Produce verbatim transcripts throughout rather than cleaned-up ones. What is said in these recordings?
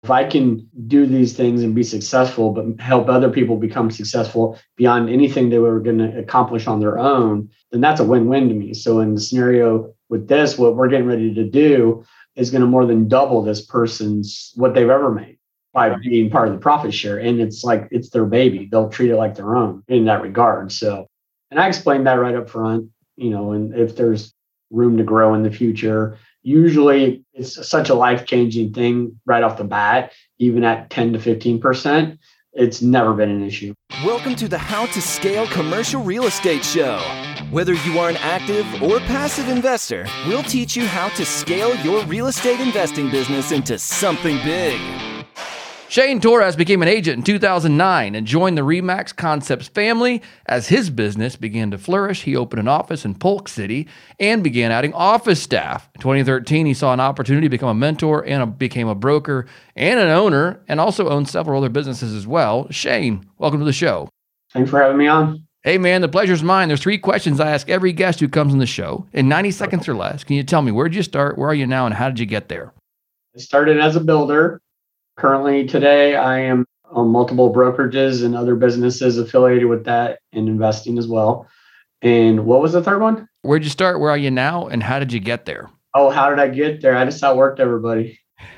If I can do these things and be successful, but help other people become successful beyond anything they were going to accomplish on their own, then that's a win-win to me. So in the scenario with this, what we're getting ready to do is going to more than double this person's what they've ever made by being part of the profit share. And it's like, it's their baby. They'll treat it like their own in that regard. So, and I explained that right up front, you know, and if there's room to grow in the future, usually it's such a life-changing thing right off the bat, even at ten to fifteen percent, it's never been an issue. Welcome to the How to Scale Commercial Real Estate Show. Whether you are an active or passive investor, we'll teach you how to scale your real estate investing business into something big. Shane Torres became an agent in two thousand nine and joined the RE/MAX Concepts family. As his business began to flourish, he opened an office in Polk City and began adding office staff. In twenty thirteen, he saw an opportunity to become a mentor and a, became a broker and an owner, and also owns several other businesses as well. Shane, welcome to the show. Thanks for having me on. Hey man, the pleasure's mine. There's three questions I ask every guest who comes on the show in ninety seconds or less. Can you tell me, where'd you start, where are you now, and how did you get there? I started as a builder. Currently today, I am on multiple brokerages and other businesses affiliated with that and investing as well. And what was the third one? Where'd you start? Where are you now? And how did you get there? Oh, how did I get there? I just outworked everybody.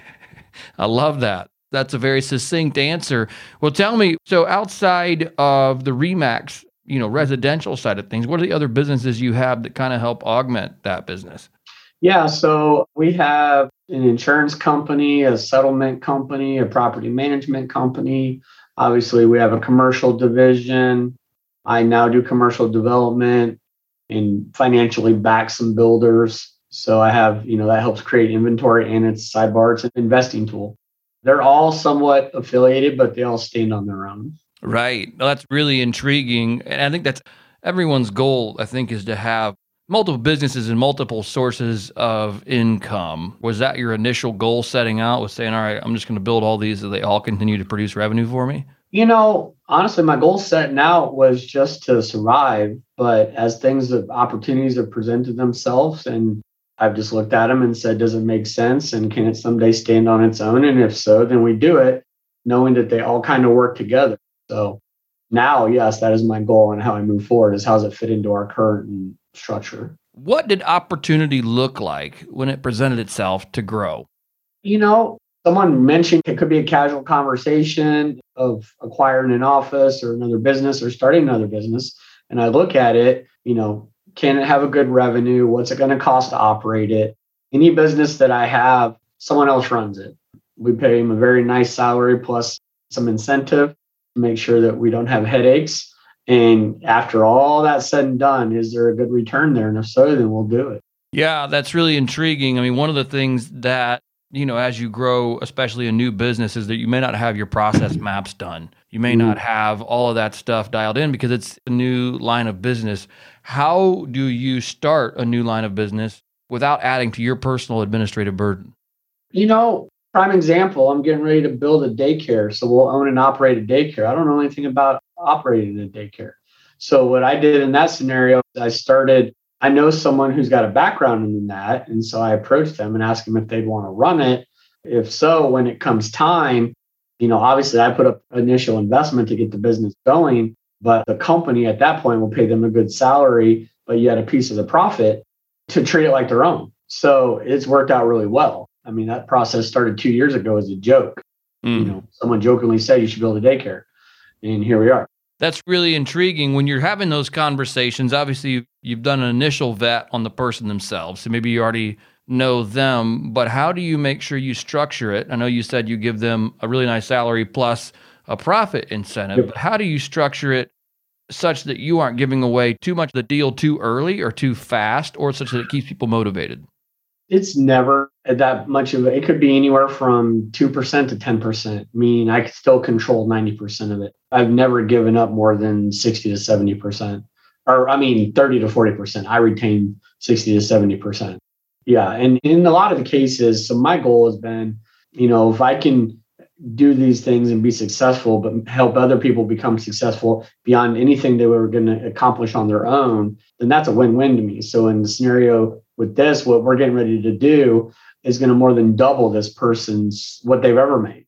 I love that. That's a very succinct answer. Well, tell me, so outside of the RE/MAX, you know, residential side of things, what are the other businesses you have that kind of help augment that business? Yeah, so we have an insurance company, a settlement company, a property management company. Obviously, we have a commercial division. I now do commercial development and financially back some builders. So I have, you know, that helps create inventory, and it's sidebar, it's an investing tool. They're all somewhat affiliated, but they all stand on their own. Right. Well, that's really intriguing. And I think that's everyone's goal, I think, is to have multiple businesses and multiple sources of income. Was that your initial goal setting out, was saying, all right, I'm just going to build all these so they all continue to produce revenue for me? You know, honestly, my goal setting out was just to survive. But as things, of opportunities have presented themselves, and I've just looked at them and said, does it make sense? And can it someday stand on its own? And if so, then we do it, knowing that they all kind of work together. So now, yes, that is my goal, and how I move forward is how does it fit into our current structure. What did opportunity look like when it presented itself to grow? You know, someone mentioned it could be a casual conversation of acquiring an office or another business or starting another business. And I look at it, you know, can it have a good revenue? What's it going to cost to operate it? Any business that I have, someone else runs it. We pay them a very nice salary plus some incentive to make sure that we don't have headaches. And after all that's said and done, is there a good return there? And if so, then we'll do it. Yeah, that's really intriguing. I mean, one of the things that, you know, as you grow, especially a new business, is that you may not have your process maps done. You may not have all of that stuff dialed in because it's a new line of business. How do you start a new line of business without adding to your personal administrative burden? You know, prime example, I'm getting ready to build a daycare. So we'll own and operate a daycare. I don't know anything about operating a daycare. So what I did in that scenario, I started, I know someone who's got a background in that. And so I approached them and asked them if they'd want to run it. If so, when it comes time, you know, obviously I put up initial investment to get the business going, but the company at that point will pay them a good salary, but you had a piece of the profit to treat it like their own. So it's worked out really well. I mean, that process started two years ago as a joke. Mm. You know, someone jokingly said you should build a daycare. And here we are. That's really intriguing. When you're having those conversations, obviously you've done an initial vet on the person themselves. So maybe you already know them, but how do you make sure you structure it? I know you said you give them a really nice salary plus a profit incentive, yep. But how do you structure it such that you aren't giving away too much of the deal too early or too fast, or such that it keeps people motivated? It's never that much of it. It could be anywhere from two percent to ten percent, meaning I could still control ninety percent of it. I've never given up more than sixty to seventy percent, or I mean, thirty to forty percent. I retain sixty to seventy percent. Yeah. And in a lot of the cases, so my goal has been, you know, if I can do these things and be successful, but help other people become successful beyond anything they were going to accomplish on their own, then that's a win-win to me. So in the scenario with this, what we're getting ready to do is going to more than double this person's what they've ever made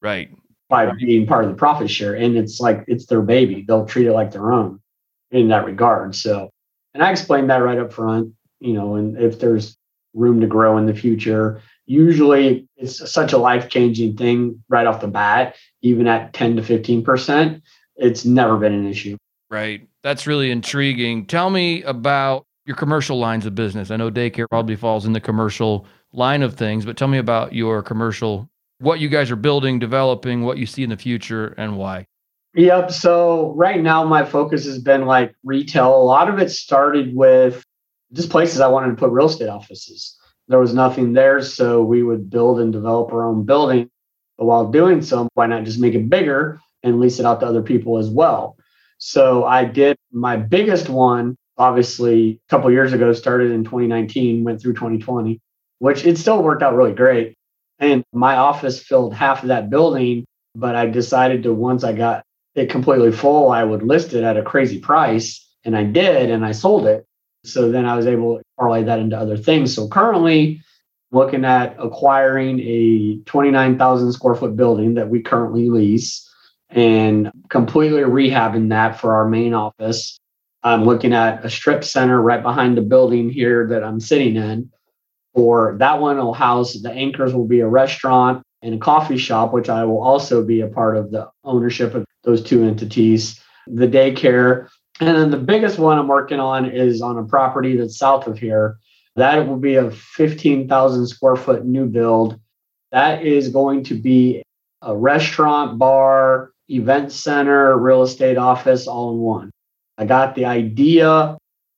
Right. by being part of the profit share. And it's like, it's their baby. They'll treat it like their own in that regard. So, and I explained that right up front, you know, and if there's room to grow in the future, usually it's such a life-changing thing right off the bat, even at ten to fifteen percent, it's never been an issue. Right. That's really intriguing. Tell me about your commercial lines of business. I know daycare probably falls in the commercial line of things, but tell me about your commercial, what you guys are building, developing, what you see in the future, and why. Yep. So right now, my focus has been like retail. A lot of it started with just places I wanted to put real estate offices. There was nothing there, so we would build and develop our own building. But while doing so, why not just make it bigger and lease it out to other people as well? So I did my biggest one, obviously, a couple of years ago, started in twenty nineteen, went through twenty twenty, which it still worked out really great. And my office filled half of that building, but I decided to, once I got it completely full, I would list it at a crazy price. And I did, and I sold it. So then I was able to parlay that into other things. So currently looking at acquiring a twenty-nine thousand square foot building that we currently lease and completely rehabbing that for our main office. I'm looking at a strip center right behind the building here that I'm sitting in. For that one will house, the anchors will be a restaurant and a coffee shop, which I will also be a part of the ownership of those two entities, the daycare. And then the biggest one I'm working on is on a property that's south of here. That will be a fifteen thousand square foot new build. That is going to be a restaurant, bar, event center, real estate office, all in one. I got the idea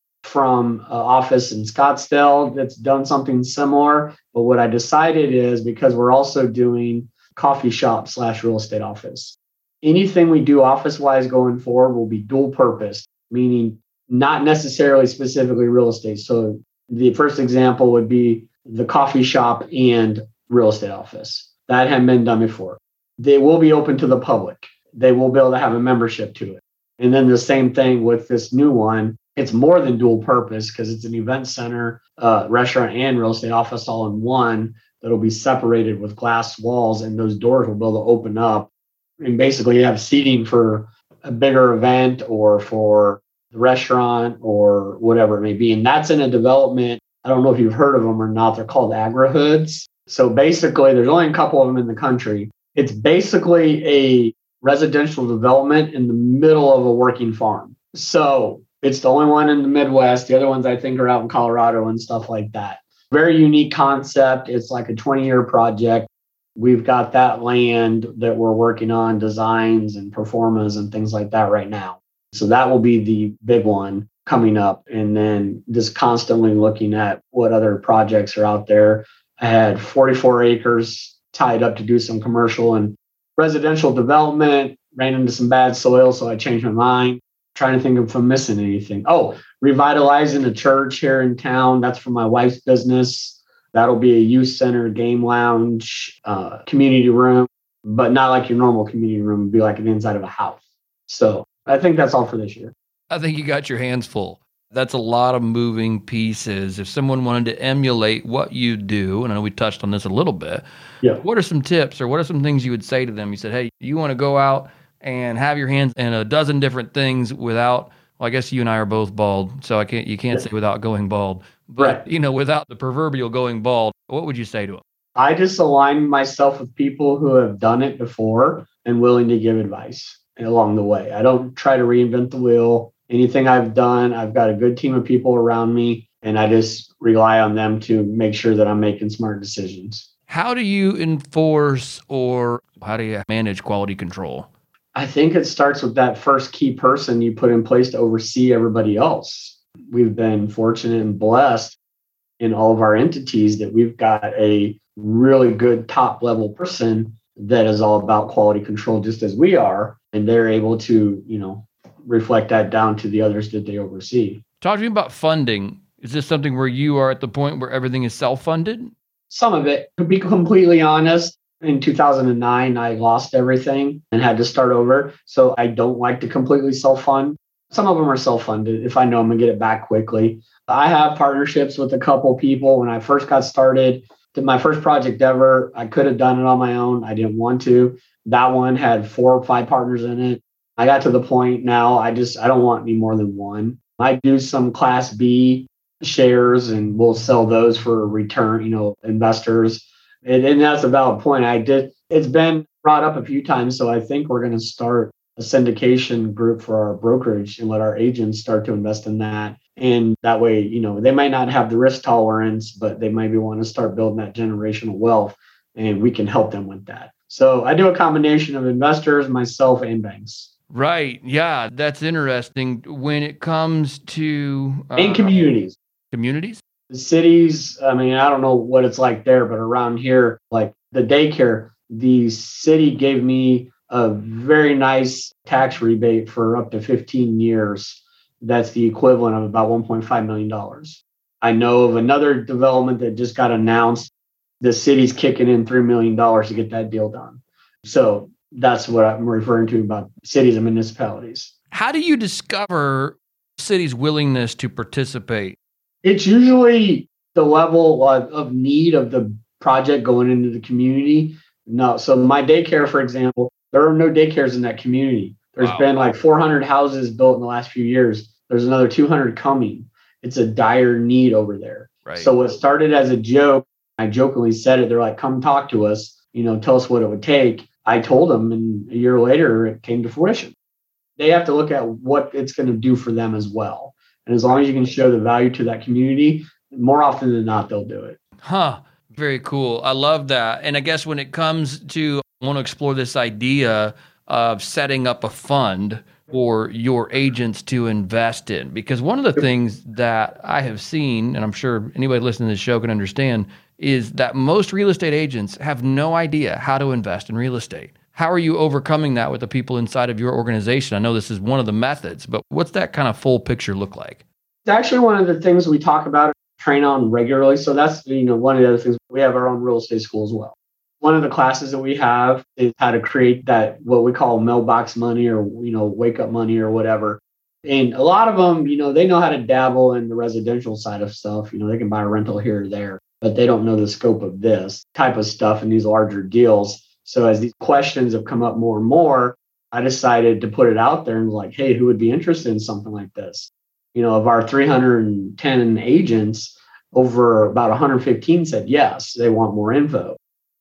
from an office in Scottsdale that's done something similar. But what I decided is, because we're also doing coffee shop slash real estate office, anything we do office-wise going forward will be dual purpose, meaning not necessarily specifically real estate. So the first example would be the coffee shop and real estate office. That hadn't been done before. They will be open to the public. They will be able to have a membership to it. And then the same thing with this new one. It's more than dual purpose because it's an event center, uh, restaurant, and real estate office all in one that'll be separated with glass walls, and those doors will be able to open up. And basically you have seating for a bigger event or for the restaurant or whatever it may be. And that's in a development. I don't know if you've heard of them or not. They're called AgriHoods. So basically, there's only a couple of them in the country. It's basically a residential development in the middle of a working farm. So it's the only one in the Midwest. The other ones I think are out in Colorado and stuff like that. Very unique concept. It's like a twenty-year project. We've got that land that we're working on, designs and performas and things like that right now. So that will be the big one coming up. And then just constantly looking at what other projects are out there. I had forty-four acres tied up to do some commercial and residential development, ran into some bad soil, so I changed my mind. Trying to think if I'm missing anything. Oh, revitalizing a church here in town. That's for my wife's business. That'll be a youth center, game lounge, uh, community room, but not like your normal community room. It'd be like the inside of a house. So I think that's all for this year. I think you got your hands full. That's a lot of moving pieces. If someone wanted to emulate what you do, and I know we touched on this a little bit, yeah. What are some tips or what are some things you would say to them? You said, hey, you want to go out and have your hands in a dozen different things without, well, I guess you and I are both bald, so I can't, you can't yeah. say without going bald, but right. you know, without the proverbial going bald, what would you say to them? I just align myself with people who have done it before and willing to give advice along the way. I don't try to reinvent the wheel. Anything I've done, I've got a good team of people around me, and I just rely on them to make sure that I'm making smart decisions. How do you enforce or how do you manage quality control? I think it starts with that first key person you put in place to oversee everybody else. We've been fortunate and blessed in all of our entities that we've got a really good top level person that is all about quality control, just as we are. And they're able to, you know, reflect that down to the others that they oversee. Talk to me about funding. Is this something where you are at the point where everything is self-funded? Some of it. To be completely honest, in two thousand nine, I lost everything and had to start over. So I don't like to completely self-fund. Some of them are self-funded if I know I'm going to get it back quickly. I have partnerships with a couple people. When I first got started, did my first project ever, I could have done it on my own. I didn't want to. That one had four or five partners in it. I got to the point now, I just, I don't want any more than one. I do some Class B shares and we'll sell those for return, you know, investors. And, and that's a valid point. I did, it's been brought up a few times. So I think we're going to start a syndication group for our brokerage and let our agents start to invest in that. And that way, you know, they might not have the risk tolerance, but they maybe want to start building that generational wealth and we can help them with that. So I do a combination of investors, myself, and banks. Right. Yeah, that's interesting. When it comes to uh, and communities, communities, the cities. I mean, I don't know what it's like there, but around here, like the daycare, the city gave me a very nice tax rebate for up to fifteen years. That's the equivalent of about one point five million dollars. I know of another development that just got announced. The city's kicking in three million dollars to get that deal done. So that's what I'm referring to about cities and municipalities. How do you discover cities' willingness to participate? It's usually the level of, of need of the project going into the community. No, so my daycare, for example, there are no daycares in that community. There's wow. been like four hundred houses built in the last few years. There's another two hundred coming. It's a dire need over there. Right. So what started as a joke, I jokingly said it. They're like, come talk to us, you know, tell us what it would take. I told them, and a year later, it came to fruition. They have to look at what it's going to do for them as well. And as long as you can show the value to that community, more often than not, they'll do it. Huh. Very cool. I love that. And I guess when it comes to, I want to explore this idea of setting up a fund for your agents to invest in. Because one of the things that I have seen, and I'm sure anybody listening to this show can understand, is that most real estate agents have no idea how to invest in real estate. How are you overcoming that with the people inside of your organization? I know this is one of the methods, but what's that kind of full picture look like? It's actually one of the things we talk about, train on regularly. So that's, you know, one of the other things. We have our own real estate school as well. One of the classes that we have is how to create that, what we call mailbox money or, you know, wake up money or whatever. And a lot of them, you know, they know how to dabble in the residential side of stuff. You know, they can buy a rental here or there, but they don't know the scope of this type of stuff in these larger deals. So as these questions have come up more and more, I decided to put it out there and like, hey, who would be interested in something like this? You know, of our three hundred ten agents, over about one hundred fifteen said yes, they want more info.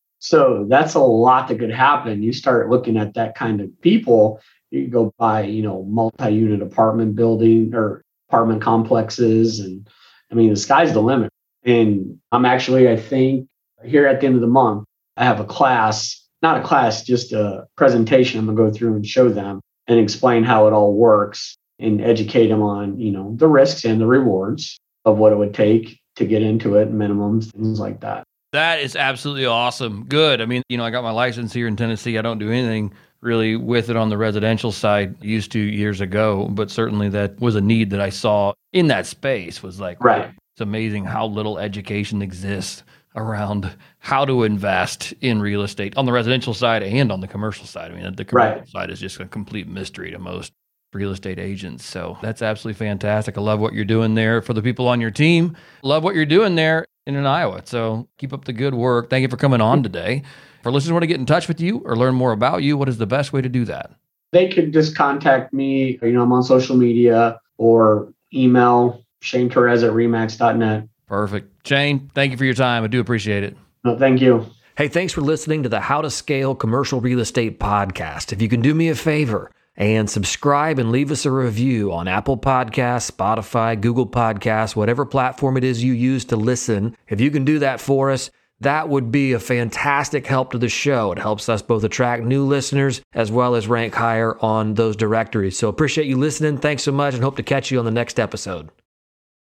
So that's a lot that could happen. You start looking at that kind of people, you go buy, you know, multi-unit apartment building or apartment complexes. And I mean, the sky's the limit. And I'm actually, I think here at the end of the month, I have a class, not a class, just a presentation. I'm going to go through and show them and explain how it all works and educate them on, you know, the risks and the rewards of what it would take to get into it, minimums, things like that. That is absolutely awesome. Good. I mean, you know, I got my license here in Tennessee. I don't do anything really with it on the residential side, used to years ago, but certainly that was a need that I saw in that space. Was like, right. It's amazing how little education exists around how to invest in real estate on the residential side and on the commercial side. I mean, the commercial right. side is just a complete mystery to most real estate agents. So that's absolutely fantastic. I love what you're doing there for the people on your team. Love what you're doing there in Iowa. So keep up the good work. Thank you for coming on today. For listeners who want to get in touch with you or learn more about you, what is the best way to do that? They could just contact me. You know, I'm on social media or email Shane Torres at remax dot net. Perfect. Shane, thank you for your time. I do appreciate it. No, thank you. Hey, thanks for listening to the How to Scale Commercial Real Estate podcast. If you can do me a favor and subscribe and leave us a review on Apple Podcasts, Spotify, Google Podcasts, whatever platform it is you use to listen, if you can do that for us, that would be a fantastic help to the show. It helps us both attract new listeners as well as rank higher on those directories. So appreciate you listening. Thanks so much and hope to catch you on the next episode.